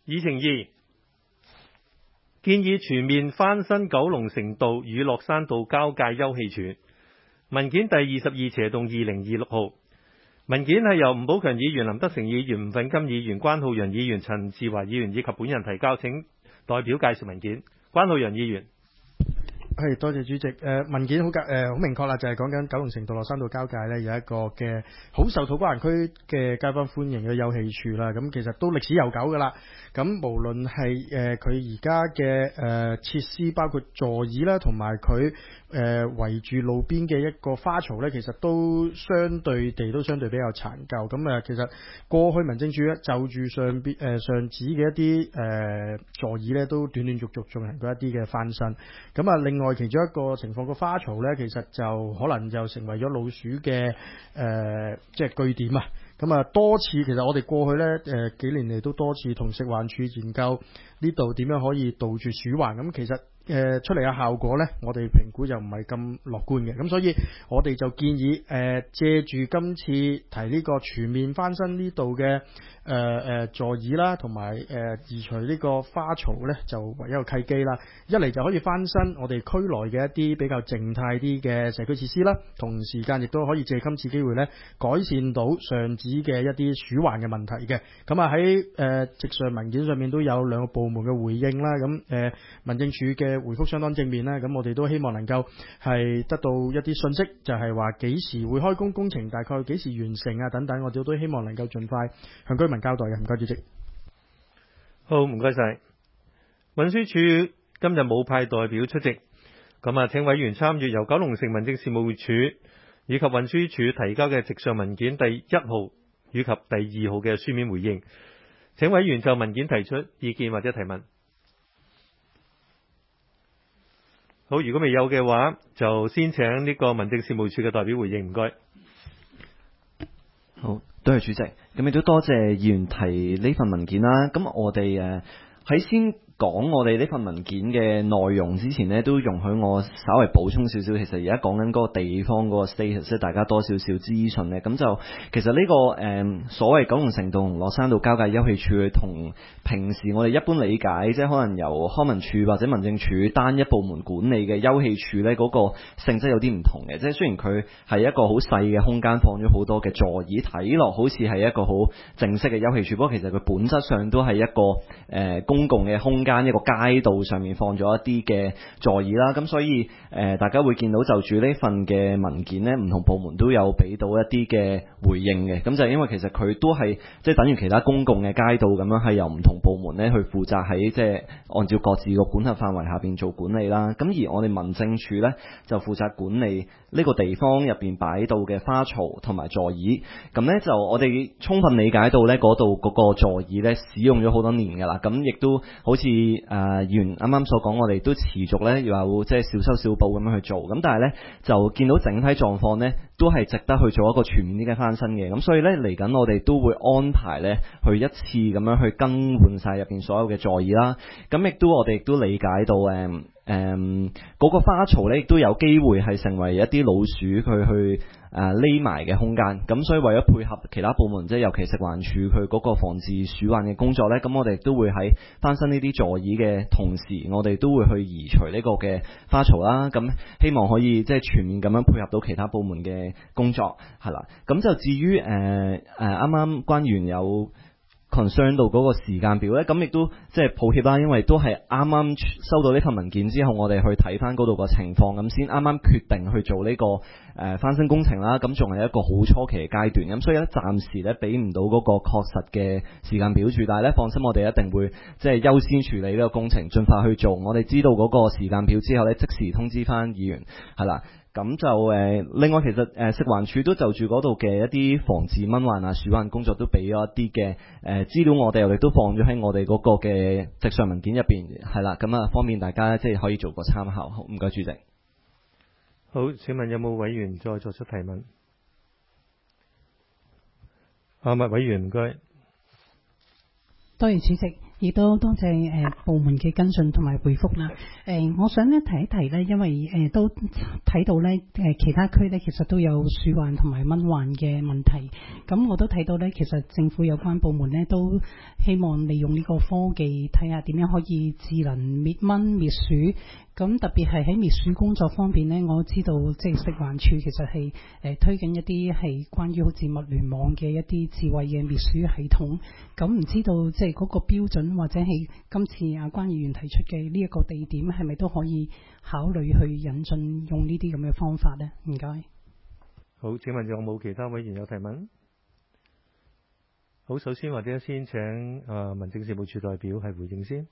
議程2，建議全面翻新九龍城道與落山道交界休憩處。文件第22/2026號。文件係由吳寶強議員、林德成議員、吳奮金議員、關浩洋議員、陳志華議員以及本人提交，請代表介紹文件。關浩洋議員。 係，多謝主席。文件好明確啦，就係講緊九龍城道落山道交界呢，有一個嘅好受土瓜灣區嘅街坊歡迎嘅休憩處啦。咁其實都歷史悠久噶啦。咁無論係佢而家嘅設施，包括座椅啦，同埋佢圍住路邊嘅一個花槽呢，其實都相對比較殘舊。咁其實過去民政處就住上址嘅一啲座椅呢，都斷斷續續進行過一啲嘅翻新。咁另外其中一個情況，個花槽呢，其實就可能就成為咗老鼠嘅即係據點啊。咁多次其實我哋過去呢幾年嚟都多次同食環署研究呢度點樣可以杜絕鼠患。咁其實出嚟嘅效果呢，我哋評估就唔係咁樂觀嘅。咁所以我哋就建議借住今次提呢個全面翻新呢度嘅座椅啦，同埋移除呢個花槽呢，就為一個契機啦。一嚟就可以翻新我哋區內嘅一啲比較靜態啲嘅社區設施啦，同時間亦都可以借今次機會呢，改善到上址嘅一啲鼠患嘅問題嘅。咁喺直上文件上面都有2個部門嘅回應啦。咁民政處嘅回覆相當正面啦。咁我哋都希望能夠係得到一啲信息，就係話幾時會開工，工程大概幾時完成啊等等，我哋都希望能夠盡快向居民交代嘅。唔該主席。 好，唔該晒。運輸署今日冇派代表出席，咁請委員參閱由九龍城民政事務處以及運輸署提交嘅直上文件第1號以及第2號嘅書面回應，請委員就文件提出意見或者提問。好，如果未有嘅話，就先請呢個民政事務處嘅代表回應。唔該。 好，多謝主席。咁亦都多謝議員提呢份文件啦。咁我哋喺先講我哋呢份文件嘅內容之前呢，都容許我稍微補充少少。其實而家講緊嗰個地方嗰個 status， 大家多少少資訊呢。咁就其實呢個所謂九龍城道同落山道交界休憩處，同平時我哋一般理解，即係可能由康文署或者民政處單一部門管理嘅休憩處呢，嗰個性質有啲唔同嘅。即係雖然佢係一個好細嘅空間，放咗好多嘅座椅，睇落好似係一個好正式嘅休憩處，不過其實佢本質上都係一個公共嘅空間，一個街道上面放咗一啲嘅座椅啦。咁所以大家會見到就住呢份嘅文件呢，唔同部門都有俾到一啲嘅回應嘅。咁就係因為其實佢都係即係等於其他公共嘅街道咁樣，係由唔同部門呢去負責喺即係按照各自個管轄範圍下邊做管理啦。咁而我哋民政處呢，就負責管理呢個地方入邊擺到嘅花槽同埋座椅。咁呢，就我哋充分理解到呢嗰度嗰個座椅呢，使用咗好多年㗎啦。咁亦都好似議員啱啱所講，我哋都持續呢有即係小修小補咁樣去做。咁但係呢，就見到整體狀況呢，都係值得去做一個全面啲嘅翻新嘅。咁所以呢，嚟緊我哋都會安排呢去一次咁樣去更換晒入邊所有嘅座椅啦。咁亦都我哋亦都理解到嗰個花槽呢，亦都有機會係成為一啲老鼠佢去匿埋嘅空間。咁所以為咗配合其他部門，即係尤其食環署佢嗰個防治鼠患嘅工作呢，咁我哋亦都會喺翻新呢啲座椅嘅同時，我哋都會去移除呢個嘅花槽啦。咁希望可以即係全面咁樣配合到其他部門嘅工作，係啦。咁就至於啱啱關員有concern 到嗰個時間表呢，咁亦都即係抱歉啦，因為都係啱啱收到呢份文件之後，我哋去睇翻嗰度個情況，咁先啱啱決定去做呢個翻新工程啦。咁仲係一個好初期嘅階段，咁所以咧暫時咧俾唔到嗰個確實嘅時間表住，但係咧放心，我哋一定會即係優先處理呢個工程，盡快去做。我哋知道嗰個時間表之後咧，即時通知翻議員，係啦。咁就另外其實食環署都就住嗰度嘅一啲防治蚊患啊、鼠患工作都俾咗一啲嘅資料我哋，亦都放咗喺我哋嗰個嘅直上文件入邊，係啦。咁方便大家即係可以做個參考。好，唔該主席。 好，請問有冇委員再作出提問？麥委員唔該。 多謝主席。 亦都多謝部門嘅跟進同埋回覆啦。我想咧提一提咧，因為都睇到咧其他區咧其實都有鼠患同埋蚊患嘅問題。咁我都睇到咧，其實政府有關部門咧都希望利用呢個科技睇下點樣可以智能滅蚊滅鼠。咁特別係喺滅鼠工作方面呢，我知道即係食環署其實係推緊一啲係關於好似物聯網嘅一啲智慧嘅滅鼠系統。咁唔知道即係嗰個標準或者係今次阿關議員提出嘅呢一個地點係咪都可以考慮去引進用呢啲咁嘅方法呢？唔該。 好，請問有冇其他委員有提問？好，首先或者先請民政事務處代表係回應先。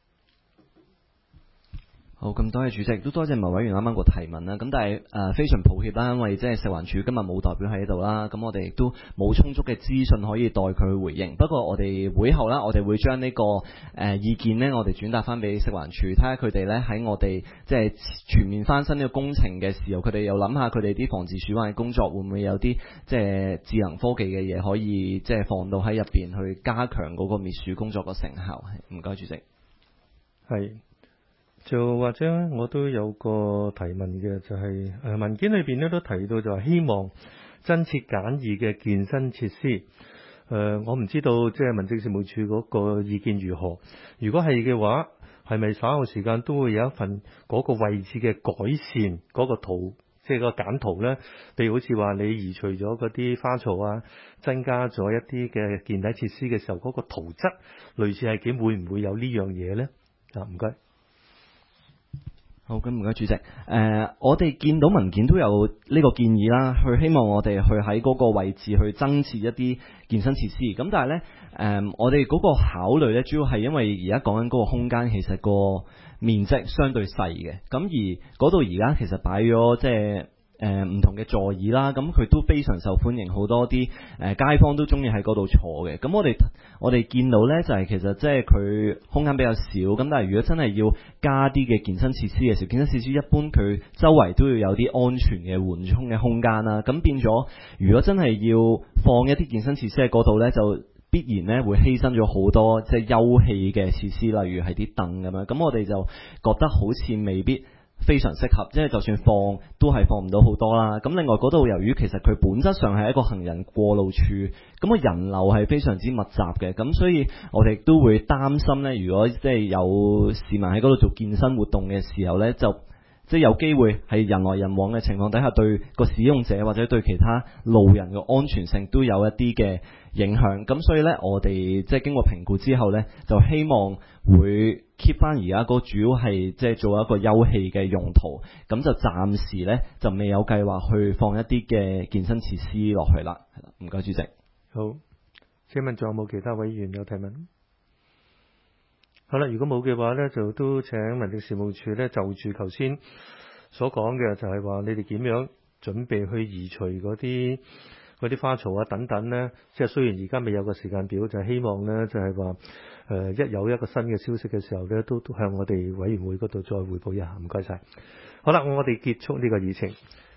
好，咁多謝主席，都多謝某委員啱啱個提問啦。咁但係非常抱歉啦，因為即係食環署今日冇代表喺度啦，咁我哋亦都冇充足嘅資訊可以代佢去回應。不過我哋會後啦，我哋會將呢個意見呢，我哋轉達翻俾食環署，睇下佢哋呢喺我哋即係全面翻新呢個工程嘅時候，佢哋又諗下佢哋啲防治鼠患嘅工作會唔會有啲即係智能科技嘅嘢可以即係放到喺入邊去加強嗰個滅鼠工作個成效。唔該，主席。 係。就或者我都有個提問嘅，就係文件裏邊咧都提到就係希望增設簡易嘅健身設施。我唔知道即係民政事務處嗰個意見如何。如果係嘅話，係咪稍後時間都會有一份嗰個位置嘅改善嗰個圖，即係個簡圖呢？譬如好似話你移除咗嗰啲花槽啊，增加咗一啲嘅健體設施嘅時候，嗰個圖則類似係點？會唔會有呢樣嘢呢？唔該。 好，咁唔該主席。我哋見到文件都有呢個建議啦，去希望我哋去喺嗰個位置去增設一啲健身設施。咁但係呢，我哋嗰個考慮呢，主要係因為而家講緊嗰個空間其實個面積相對細嘅，咁而嗰度而家其實擺咗即係唔同嘅座椅啦，咁佢都非常受歡迎，好多啲街坊都中意喺嗰度坐嘅。咁我哋見到呢，就係其實即係佢空間比較少，咁但係如果真係要加啲嘅健身設施嘅時候，健身設施一般佢周圍都要有啲安全嘅緩衝嘅空間啦。咁變咗，如果真係要放一啲健身設施喺嗰度呢，就必然呢會犧牲咗好多即係休憩嘅設施，例如係啲凳咁樣。咁我哋就覺得好似未必非常適合，即係就算放都係放唔到好多啦。咁另外嗰度由於其實佢本質上係一個行人過路處，咁個人流係非常之密集嘅，咁所以我哋都會擔心呢，如果即係有市民喺嗰度做健身活動嘅時候呢，就即係有機會係人來人往嘅情況底下，對個使用者或者對其他路人嘅安全性都有一啲嘅影響。咁所以呢，我哋即係經過評估之後呢，就希望會 keep 翻而家個主要係即係做一個休憩嘅用途。咁就暫時呢，就未有計劃去放一啲嘅健身設施落去啦。係啦，唔該主席。 好，請問仲有冇其他委員有提問？好啦，如果冇嘅話呢，就都請民政事務處呢，就住頭先所講嘅，就係話你哋點樣準備去移除嗰啲花槽啊等等呢？即係雖然而家未有個時間表，就係希望呢，就係話一有一個新嘅消息嘅時候呢，都向我哋委員會嗰度再匯報一下。唔該晒。好啦，我哋結束呢個議程。